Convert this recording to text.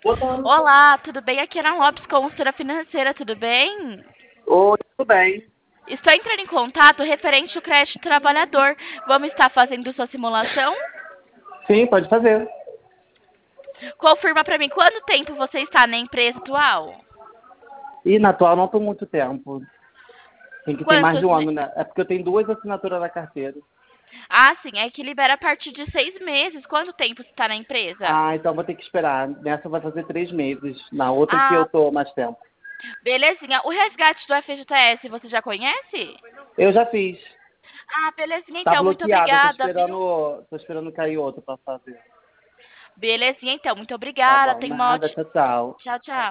Olá, tudo bem? Aqui é Ana Lopes, consultora financeira, tudo bem? Oi, tudo bem? Estou entrando em contato referente ao crédito trabalhador. Vamos estar fazendo sua simulação? Sim, pode fazer. Confirma para mim quanto tempo você está na empresa atual? E na atual não estou muito tempo. Tem que ter mais Quantos de um me... ano, né? É porque eu tenho duas assinaturas na carteira. Ah, sim, é que libera a partir de 6 meses. Quanto tempo você está na empresa? Ah, então vou ter que esperar. Nessa vai fazer 3 meses. Na outra que eu Ah, tô mais tempo. belezinha. O resgate do FGTS você já conhece? Eu já fiz. Ah, belezinha, Tá então. Muito bloqueada. Tô obrigada, viu? esperando, tô esperando cair outro pra fazer. Belezinha, então. Muito Tá obrigada. bom. Tenha uma Nada. ótima... Tchau, tchau. Tchau, tchau.